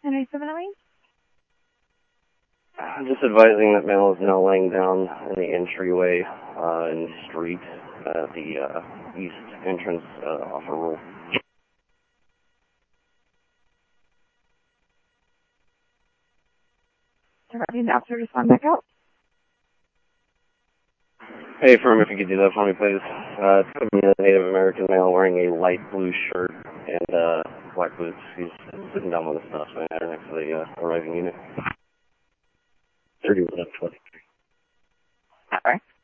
108708? I'm just advising that male is now laying down in the entryway in the street at the east entrance off a rule. Directing the officer to respond back out. Hey, firm, if you could do that for me, please. It's going to be a Native American male wearing a light blue shirt and black boots. He's sitting down with a stop sign there next to the arriving unit. 31 up 23. All right.